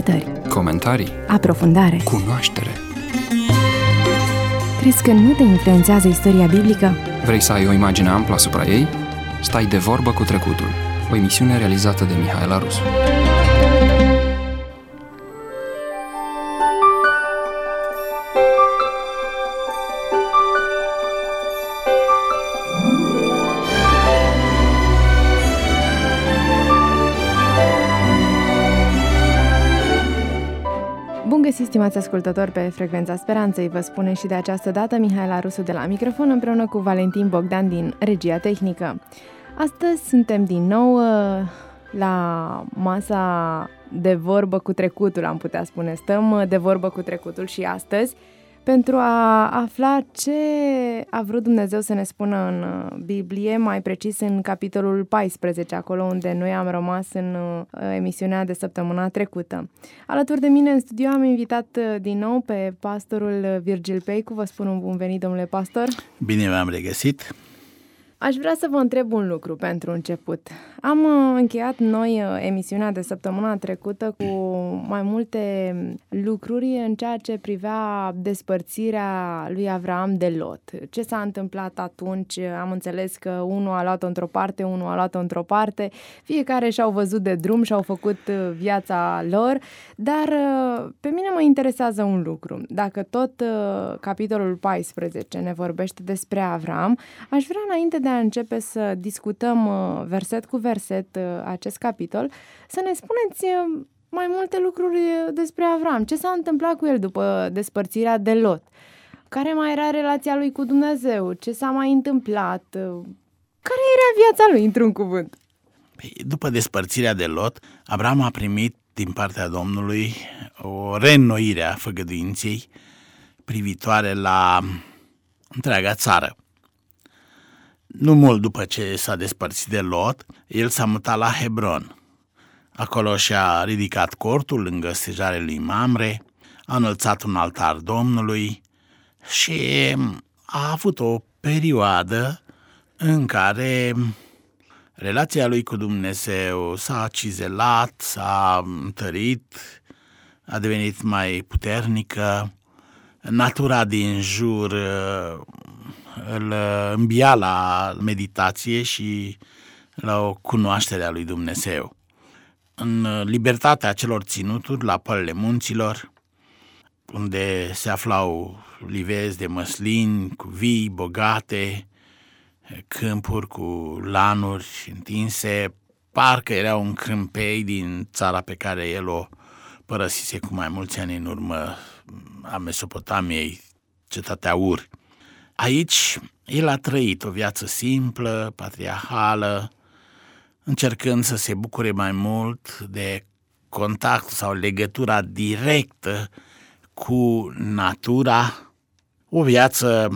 Cercetări, comentarii, aprofundare. cunoaștere. Crezi că nu te influențează istoria biblică? Vrei să ai o imagine amplă asupra ei? Stai de vorbă cu trecutul. O emisiune realizată de Mihaela Rusu. Bun găsit, stimați ascultători, pe Frecvența Speranței. Vă spune și de această dată Mihaela Rusu de la microfon, împreună cu Valentin Bogdan din regia tehnică. Astăzi suntem din nou la masa de vorbă cu trecutul, am putea spune. Stăm de vorbă cu trecutul și astăzi pentru a afla ce a vrut Dumnezeu să ne spună în Biblie, mai precis în capitolul 14, acolo unde noi am rămas în emisiunea de săptămâna trecută. Alături de mine în studio am invitat din nou pe pastorul Virgil Peicu. Vă spun un bun venit, domnule pastor. Bine v-am regăsit. Aș vrea să vă întreb un lucru pentru început. Am încheiat noi emisiunea de săptămâna trecută cu mai multe lucruri în ceea ce privea despărțirea lui Avram de Lot. Ce s-a întâmplat atunci? Am înțeles că unul a luat-o într-o parte, unul a luat-o într-o parte. Fiecare și-au văzut de drum și-au făcut viața lor. Dar pe mine mă interesează un lucru. Dacă tot capitolul 14 ne vorbește despre Avram, aș vrea înainte de a începe să discutăm verset cu verset acest capitol, să ne spuneți mai multe lucruri despre Avram. Ce s-a întâmplat cu el după despărțirea de Lot? Care mai era relația lui cu Dumnezeu? Ce s-a mai întâmplat? Care era viața lui, într-un cuvânt? După despărțirea de Lot, Avram a primit din partea Domnului o reînnoire a făgăduinței privitoare la întreaga țară. Nu mult după ce s-a despărțit de Lot, el s-a mutat la Hebron. Acolo și-a ridicat cortul lângă stejarele lui Mamre, a înălțat un altar Domnului și a avut o perioadă în care relația lui cu Dumnezeu s-a cizelat, s-a întărit, a devenit mai puternică, natura din jur îl îmbia la meditație și la o cunoaștere a lui Dumnezeu. În libertatea celor ținuturi la pălile munților, unde se aflau livezi de măslini cu vii bogate, câmpuri cu lanuri întinse, parcă era un crâmpei din țara pe care el o părăsise cu mai mulți ani în urmă, a Mesopotamiei, cetatea Ur. Aici el a trăit o viață simplă, patriarhală, încercând să se bucure mai mult de contact sau legătura directă cu natura, o viață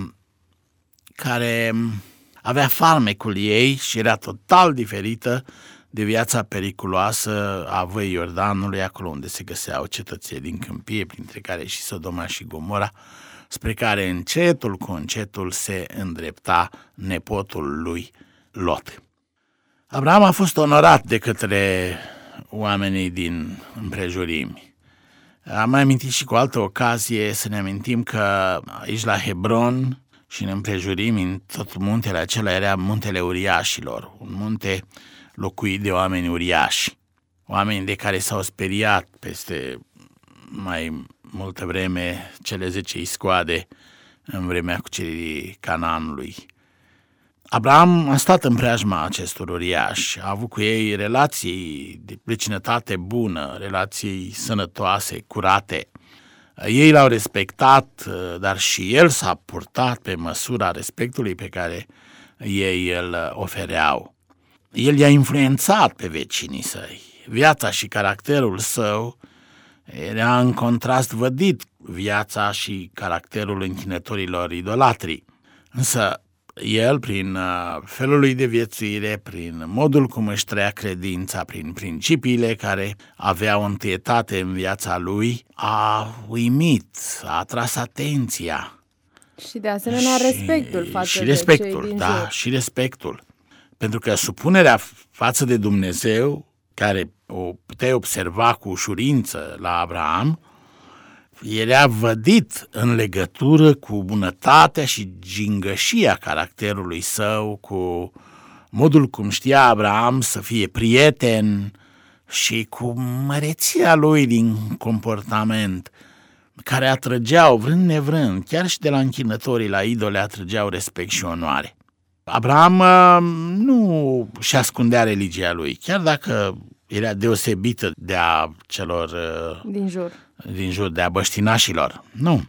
care avea farmecul ei și era total diferită de viața periculoasă a văii Iordanului, acolo unde se găseau cetățeni din câmpie, printre care și Sodoma și Gomora, spre care încetul cu încetul se îndrepta nepotul lui Lot. Abraham a fost onorat de către oamenii din împrejurimi. Am mai amintit și cu altă ocazie să ne amintim că aici la Hebron și în împrejurimi, în tot muntele acela, era muntele uriașilor, un munte locuit de oameni uriași, oameni de care s-au speriat peste mai multă vreme cele 10 iscoade în vremea cuceririi Canaanului. Abraham a stat în preajma acestor uriași, a avut cu ei relații de vecinătate bună, relații sănătoase, curate. Ei l-au respectat, dar și el s-a purtat pe măsura respectului pe care ei îl ofereau. El i-a influențat pe vecinii săi. Viața și caracterul său era în contrast vădit viața și caracterul închinătorilor idolatrii. Însă el, prin felul lui de viețuire, prin modul cum își trăia credința, prin principiile care aveau întâietate în viața lui, a uimit, a atras atenția. Și de asemenea respectul față de cei din jur. Și respectul. Pentru că supunerea față de Dumnezeu care o puteai observa cu ușurință la Abraham, era vădit în legătură cu bunătatea și gingășia caracterului său, cu modul cum știa Abraham să fie prieten și cu măreția lui din comportament, care atrăgeau, vrând nevrând, chiar și de la închinătorii la idole, atrăgeau respect și onoare. Abraham nu și ascundea religia lui, chiar dacă era deosebită de a celor din jur, de a băștinașilor. Nu.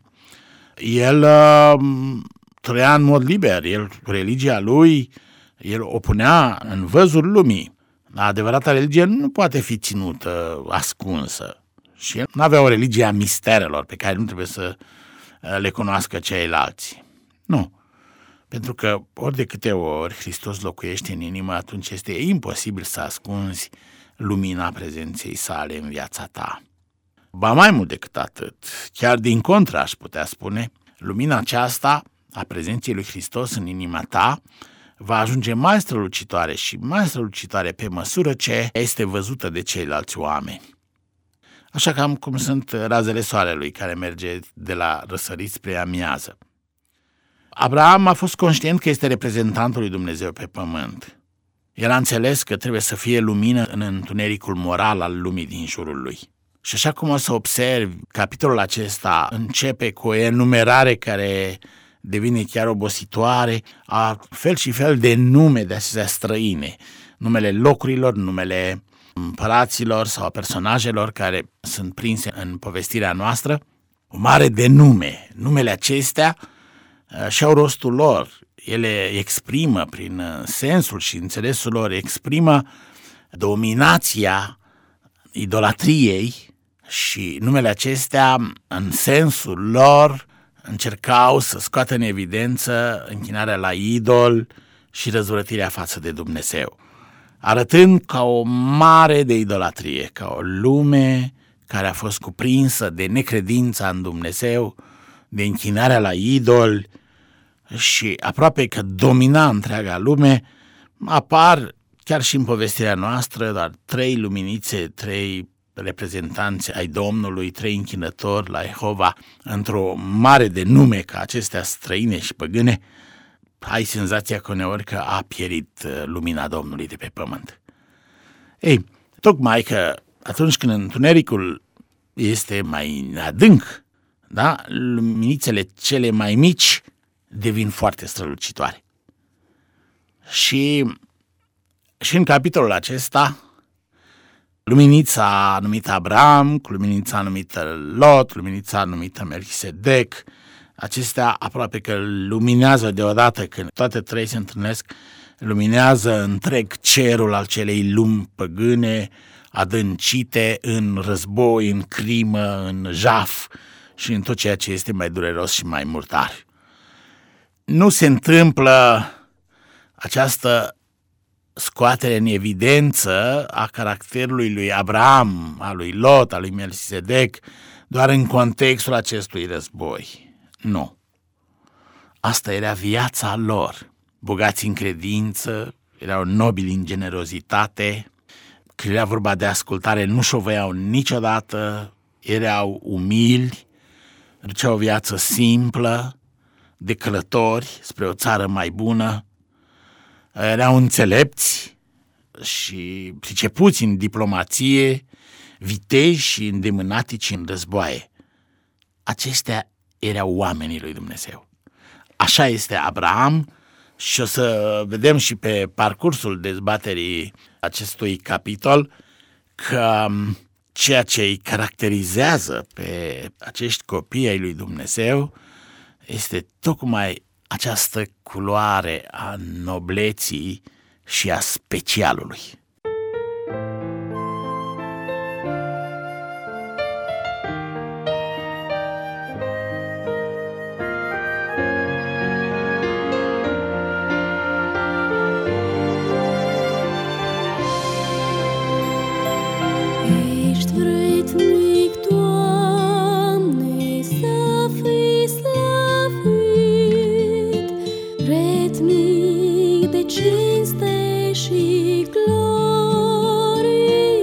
El trăia în mod liber, religia lui, el o punea în văzul lumii. Adevărata religie nu poate fi ținută ascunsă. Și el nu avea o religie a misterelor pe care nu trebuie să le cunoască ceilalți. Nu. Pentru că ori de câte ori Hristos locuiește în inimă, atunci este imposibil să ascunzi lumina prezenței sale în viața ta. Ba mai mult decât atât, chiar din contră aș putea spune, lumina aceasta a prezenței lui Hristos în inima ta va ajunge mai strălucitoare și mai strălucitoare pe măsură ce este văzută de ceilalți oameni. Așa cam cum sunt razele soarelui care merge de la răsărit spre amiază. Abraham a fost conștient că este reprezentantul lui Dumnezeu pe pământ. El a înțeles că trebuie să fie lumină în întunericul moral al lumii din jurul lui. Și așa cum o să observi, capitolul acesta începe cu o enumerare care devine chiar obositoare a fel și fel de nume de acestea străine, numele locurilor, numele împăraților sau a personajelor care sunt prinse în povestirea noastră, o mare de nume. Numele acestea și-au rostul lor. Ele exprimă, prin sensul și înțelesul lor, exprimă dominația idolatriei și numele acestea, în sensul lor, încercau să scoată în evidență închinarea la idol și răzvrătirea față de Dumnezeu, arătând ca o mare de idolatrie, ca o lume care a fost cuprinsă de necredința în Dumnezeu, de închinarea la idol și aproape că domina întreaga lume. Apar chiar și în povestirea noastră doar 3 luminițe, 3 reprezentanți ai Domnului, 3 închinători la Jehova, într-o mare de nume ca acestea străine și păgâne. Ai senzația că uneori că a pierit lumina Domnului de pe pământ. Ei, tocmai că atunci când întunericul este mai adânc, da, luminițele cele mai mici devin foarte strălucitoare. Și în capitolul acesta, luminița numită Abraham, cu luminița numită Lot, luminița numită Melchisedec, acestea aproape că luminează deodată când toate 3 se întâlnesc, luminează întreg cerul al celei lumi păgâne, adâncite în război, în crimă, în jaf și în tot ceea ce este mai dureros și mai murdar. Nu se întâmplă această scoatere în evidență a caracterului lui Abraham, a lui Lot, a lui Melchisedec, doar în contextul acestui război. Nu. Asta era viața lor. Bogați în credință, erau nobili în generozitate, când era vorba de ascultare, nu șovăiau niciodată, erau umili, duceau o viață simplă, de călători spre o țară mai bună, erau înțelepți și pricepuți în diplomație, viteji și îndemânatici în războaie. Aceștia erau oamenii lui Dumnezeu. Așa este Abraham și o să vedem și pe parcursul dezbaterii acestui capitol că ceea ce îi caracterizează pe acești copii ai lui Dumnezeu este tocmai această culoare a nobleții și a specialului. Cinste și glorie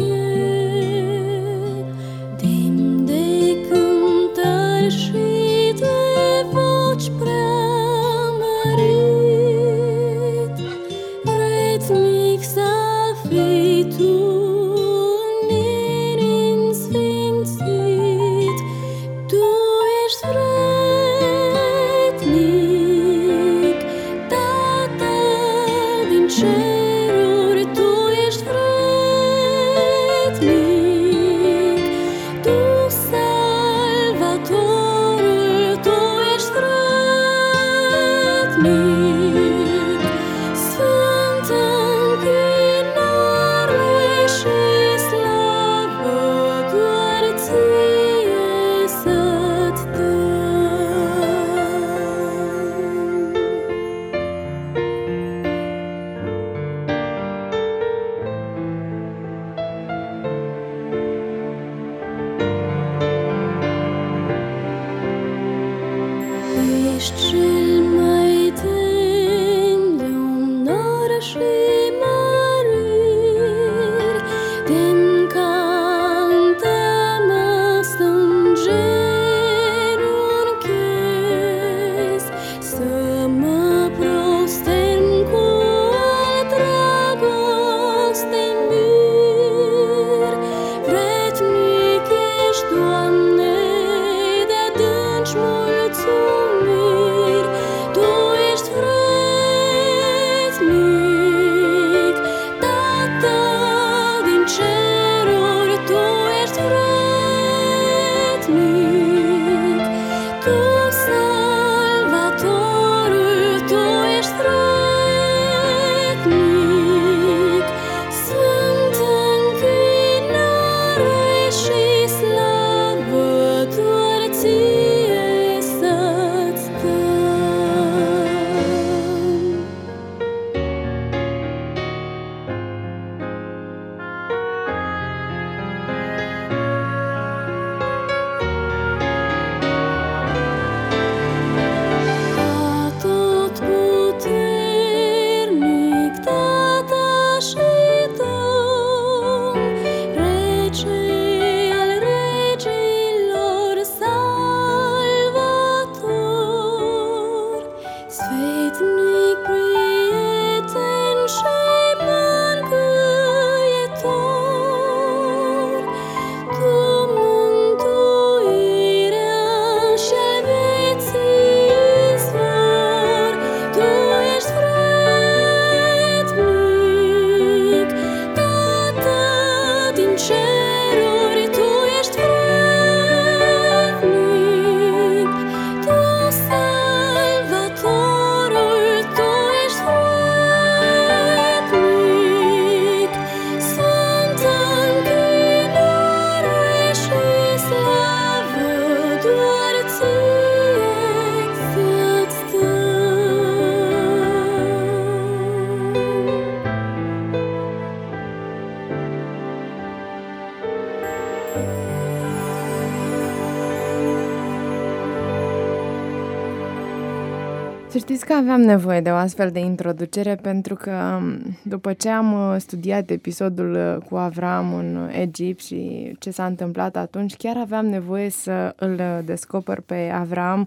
Să știți că aveam nevoie de o astfel de introducere pentru că după ce am studiat episodul cu Avram în Egipt și ce s-a întâmplat atunci, chiar aveam nevoie să îl descoper pe Avram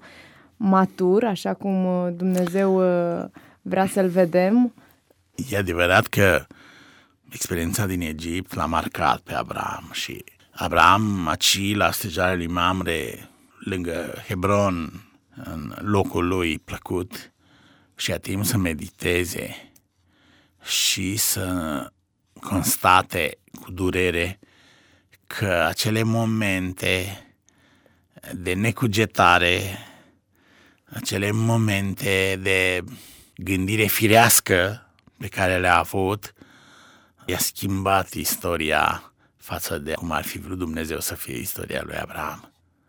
matur, așa cum Dumnezeu vrea să-l vedem. E adevărat că experiența din Egipt l-a marcat pe Avram și Avram aici la stejarul lui Mamre, lângă Hebron, în locul lui plăcut, și a timp să mediteze și să constate cu durere că acele momente de necugetare, acele momente de gândire firească pe care le-a avut, i-a schimbat istoria față de cum ar fi vrut Dumnezeu să fie istoria lui Abraham.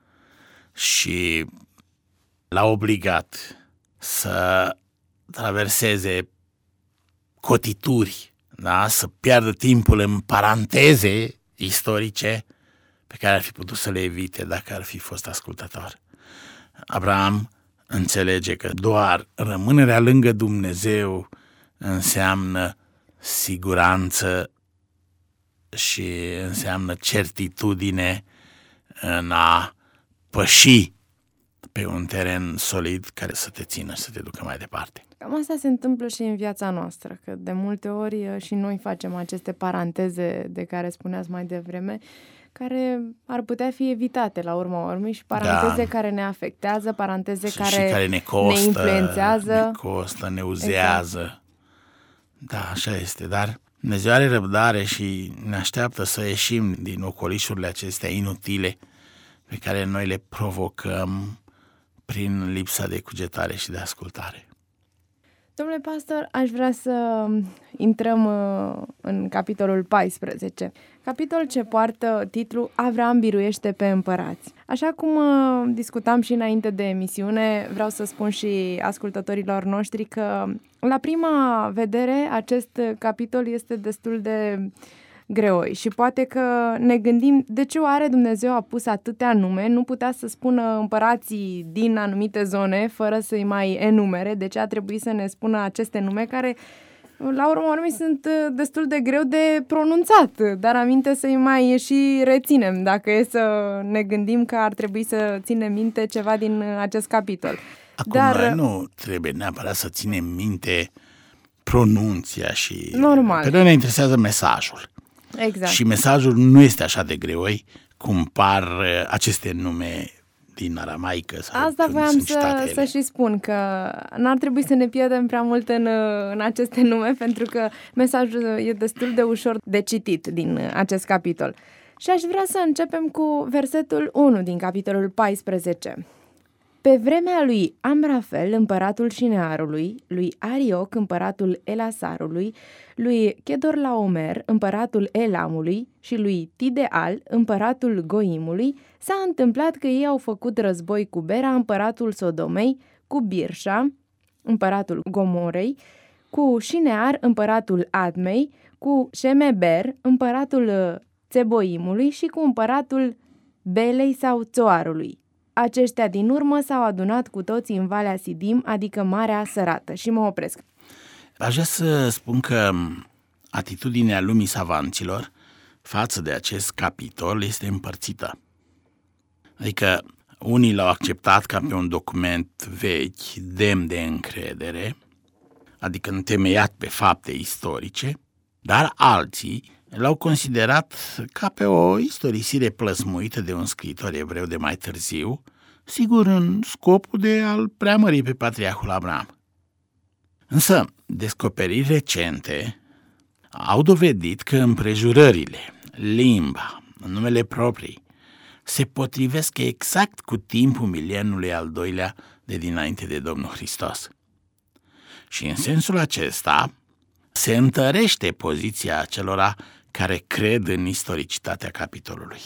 Și l-a obligat să traverseze cotituri, da? Să piardă timpul în paranteze istorice pe care ar fi putut să le evite dacă ar fi fost ascultător. Abraham înțelege că doar rămânerea lângă Dumnezeu înseamnă siguranță și înseamnă certitudine în a păși pe un teren solid care să te țină și să te ducă mai departe. Cam asta se întâmplă și în viața noastră, că de multe ori și noi facem aceste paranteze de care spuneați mai devreme, care ar putea fi evitate la urma urmei și paranteze care ne afectează, paranteze care ne costă, ne influențează. Ne uzează. Exact. Da, așa este, dar Dumnezeu are răbdare și ne așteaptă să ieșim din ocolișurile acestea inutile pe care noi le provocăm prin lipsa de cugetare și de ascultare. Domnule pastor, aș vrea să intrăm în capitolul 14, capitol ce poartă titlul Avram biruiește pe împărați. Așa cum discutam și înainte de emisiune, vreau să spun și ascultătorilor noștri că la prima vedere acest capitol este destul de greoi și poate că ne gândim de ce oare Dumnezeu a pus atâtea nume, nu putea să spună împărații din anumite zone fără să-i mai enumere, de ce a trebuit să ne spună aceste nume care la urmă urmei sunt destul de greu de pronunțat, dar aminte să-i mai și reținem dacă e să ne gândim că ar trebui să ținem minte ceva din acest capitol. Acum noi nu trebuie neapărat să ținem minte pronunția și... Normal. Pe noi ne interesează mesajul. Exact. Și mesajul nu este așa de greoi cum par aceste nume din aramaică. Asta voiam să și spun, că n-ar trebui să ne pierdem prea mult în aceste nume, pentru că mesajul e destul de ușor de citit din acest capitol. Și aș vrea să începem cu versetul 1 din capitolul 14. Pe vremea lui Amrafel, împăratul Șinearului, lui Arioc, împăratul Elasarului, lui Chedorlaomer, împăratul Elamului și lui Tideal, împăratul Goimului, s-a întâmplat că ei au făcut război cu Bera, împăratul Sodomei, cu Birșa, împăratul Gomorei, cu Șinear, împăratul Admei, cu Șemeber, împăratul Țeboimului și cu împăratul Belei sau Țoarului. Aceștia din urmă s-au adunat cu toții în Valea Sidim, adică Marea Sărată. Și mă opresc. Aș vrea să spun că atitudinea lumii savanților față de acest capitol este împărțită. Adică unii l-au acceptat ca pe un document vechi, demn de încredere, adică întemeiat pe fapte istorice, dar alții l-au considerat ca pe o istorisire plăsmuită de un scriitor evreu de mai târziu, sigur în scopul de a-l preamări pe patriarhul Avram. Însă, descoperiri recente au dovedit că împrejurările, limba, numele proprii, se potrivesc exact cu timpul mileniului al doilea de dinainte de Domnul Hristos. Și în sensul acesta se întărește poziția acelora care cred în istoricitatea capitolului.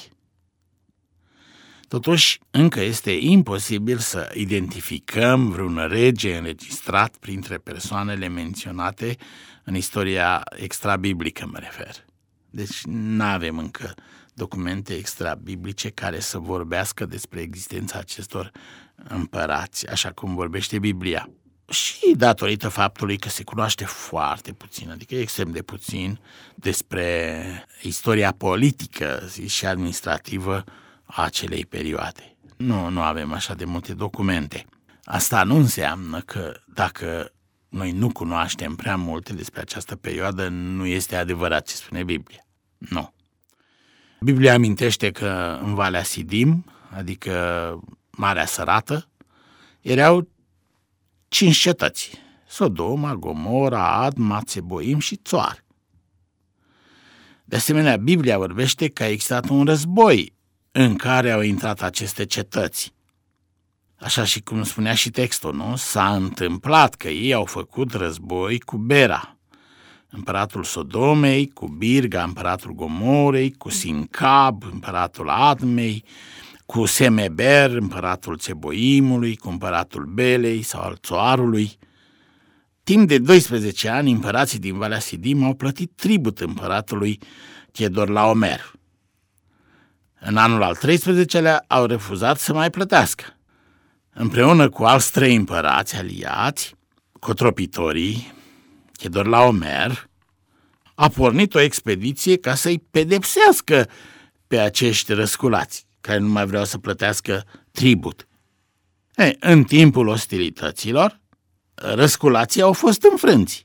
Totuși, încă este imposibil să identificăm vreun rege înregistrat printre persoanele menționate în istoria extrabiblică, mă refer. Deci nu avem încă documente extrabiblice care să vorbească despre existența acestor împărați, așa cum vorbește Biblia. Și datorită faptului că se cunoaște foarte puțin, adică extrem de puțin, despre istoria politică și administrativă a acelei perioade. Nu avem așa de multe documente. Asta nu înseamnă că dacă noi nu cunoaștem prea multe despre această perioadă, nu este adevărat ce spune Biblia. Nu. Biblia amintește că în Valea Sidim, adică Marea Sărată, erau 5 cetăți: Sodoma, Gomora, Adma, Țeboim și Țoar. De asemenea, Biblia vorbește că a existat un război în care au intrat aceste cetăți. Așa și cum spunea și textul, nu? S-a întâmplat că ei au făcut război cu Bera, împăratul Sodomei, cu Birga, împăratul Gomorei, cu Sincab, împăratul Admei, cu Semeber, împăratul Țeboimului, cu împăratul Belei sau al Țoarului. Timp de 12 ani, împărații din Valea Sidim au plătit tribut împăratului Chedorlaomer. În anul al 13-lea au refuzat să mai plătească. Împreună cu alți 3 împărați aliați, cotropitorii, Chedorlaomer a pornit o expediție ca să-i pedepsească pe acești răsculați, care nu mai vreau să plătească tribut. În timpul ostilităților, răsculații au fost înfrânți.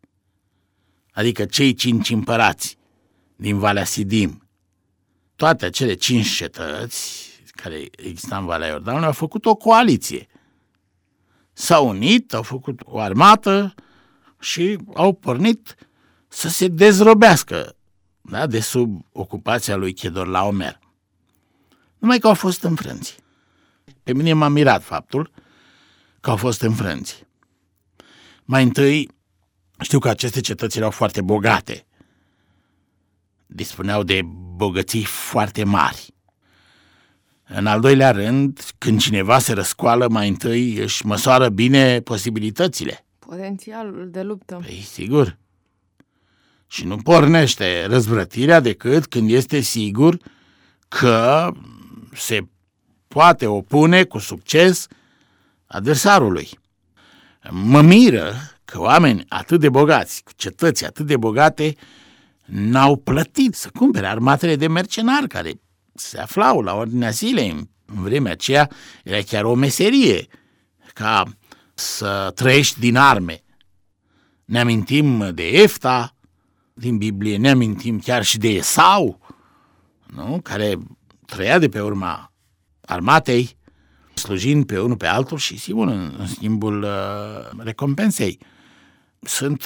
Adică cei 5 împărați din Valea Sidim, toate acele 5 cetăți care existau în Valea Iordanului, au făcut o coaliție. S-au unit, au făcut o armată și au pornit să se dezrobească, da, de sub ocupația lui Chedorlaomer. Numai că au fost înfrânți. Pe mine m-a mirat faptul că au fost înfrânți. Mai întâi, știu că aceste cetăți erau foarte bogate. Dispuneau de bogății foarte mari. În al doilea rând, când cineva se răscoală, mai întâi își măsoară bine posibilitățile. Potențialul de luptă. Păi, sigur. Și nu pornește răzvrătirea decât când este sigur că se poate opune cu succes adversarului. Mă miră că oameni atât de bogați, cu cetăți atât de bogate, n-au plătit să cumpere armatele de mercenari care se aflau la ordinea zilei. În vremea aceea era chiar o meserie ca să trăiești din arme. Ne amintim de Efta din Biblie, ne amintim chiar și de Esau, nu? Care trăia de pe urma armatei, slujind pe unul pe altul și, sigur, în schimbul recompensei. Sunt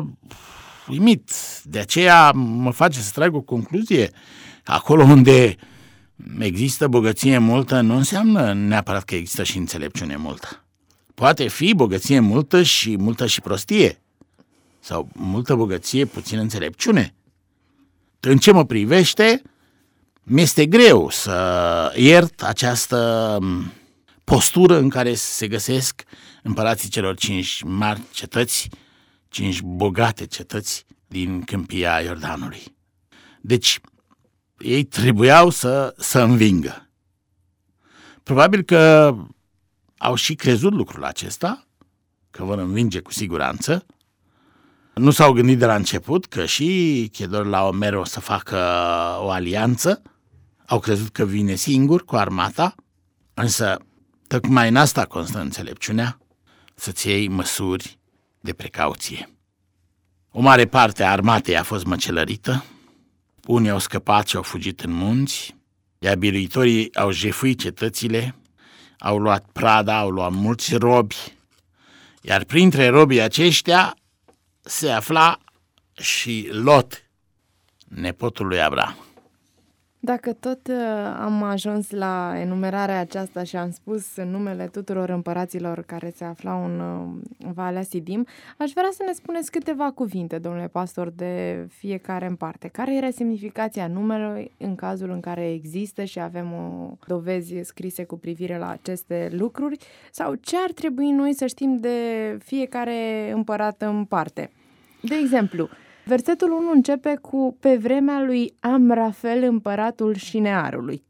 uimit. De aceea mă face să trag o concluzie. Acolo unde există bogăție multă, nu înseamnă neapărat că există și înțelepciune multă. Poate fi bogăție multă și prostie. Sau multă bogăție, puțină înțelepciune. În ce mă privește, mi-este greu să iert această postură în care se găsesc împărații celor 5 mari cetăți, 5 bogate cetăți din câmpia Iordanului. Deci, ei trebuiau să învingă. Probabil că au și crezut lucrul acesta, că vor învinge cu siguranță. Nu s-au gândit de la început că și Chedorlaomer o să facă o alianță. Au crezut că vine singur cu armata, însă tocmai în asta constă înțelepciunea, să-ți iei măsuri de precauție. O mare parte a armatei a fost măcelărită, unii au scăpat și au fugit în munți, iar biruitorii au jefuit cetățile, au luat prada, au luat mulți robi, iar printre robii aceștia se afla și Lot, nepotul lui Abraham. Dacă tot am ajuns la enumerarea aceasta și am spus numele tuturor împăraților care se aflau în Valea Sidim, aș vrea să ne spuneți câteva cuvinte, domnule pastor, de fiecare în parte. Care era semnificația numelui în cazul în care există și avem dovezi scrise cu privire la aceste lucruri? Sau ce ar trebui noi să știm de fiecare împărat în parte? De exemplu, versetul 1 începe cu pe vremea lui Amrafel, împăratul Șinearului.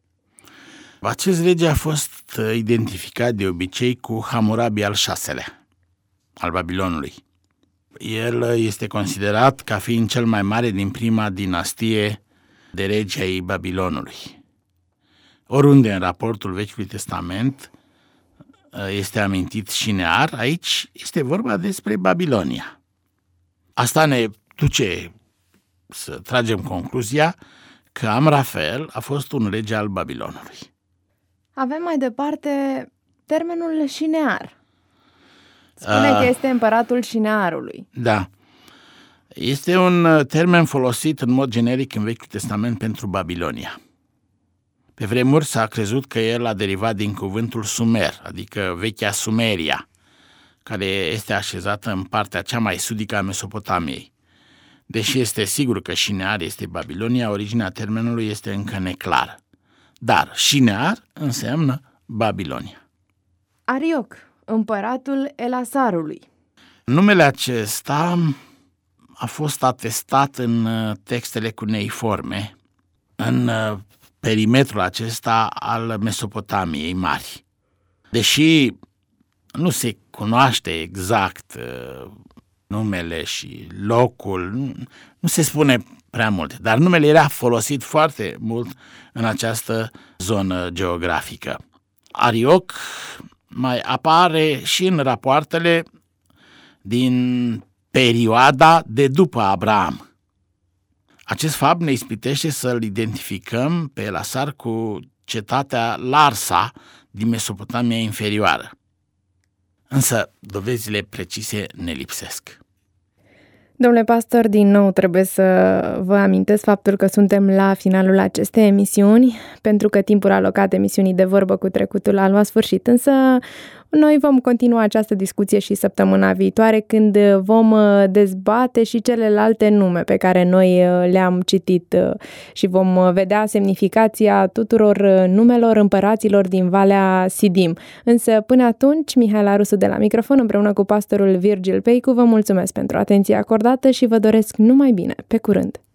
Acest rege a fost identificat de obicei cu Hammurabi al VI-lea, al Babilonului. El este considerat ca fiind cel mai mare din prima dinastie de regi ai Babilonului. Oriunde în raportul Vechiului Testament este amintit Șinear, aici este vorba despre Babilonia. Asta ne duce să tragem concluzia că Amrafel a fost un rege al Babilonului. Avem mai departe termenul Șinear. Spune că este împăratul Șinearului. Da. Este un termen folosit în mod generic în Vechiul Testament pentru Babilonia. Pe vremuri s-a crezut că el a derivat din cuvântul Sumer, adică vechea Sumeria, care este așezată în partea cea mai sudică a Mesopotamiei. Deși este sigur că Șinear este Babilonia, originea termenului este încă neclară. Dar Șinear înseamnă Babilonia. Arioc, împăratul Elasarului. Numele acesta a fost atestat în textele cuneiforme, în perimetrul acesta al Mesopotamiei mari. Deși nu se cunoaște exact numele și locul, nu se spune prea mult, dar numele era folosit foarte mult în această zonă geografică. Arioc mai apare și în rapoartele din perioada de după Avram. Acest fapt ne ispitește să-l identificăm pe Elasar cu cetatea Larsa din Mesopotamia inferioară. Însă dovezile precise ne lipsesc. Domnule pastor, din nou trebuie să vă amintesc faptul că suntem la finalul acestei emisiuni, pentru că timpul alocat emisiunii De Vorbă cu Trecutul a luat sfârșit, însă noi vom continua această discuție și săptămâna viitoare, când vom dezbate și celelalte nume pe care noi le-am citit și vom vedea semnificația tuturor numelor împăraților din Valea Sidim. Însă până atunci, Mihaela Rusu de la microfon împreună cu pastorul Virgil Peicu vă mulțumesc pentru atenția acordată și vă doresc numai bine. Pe curând!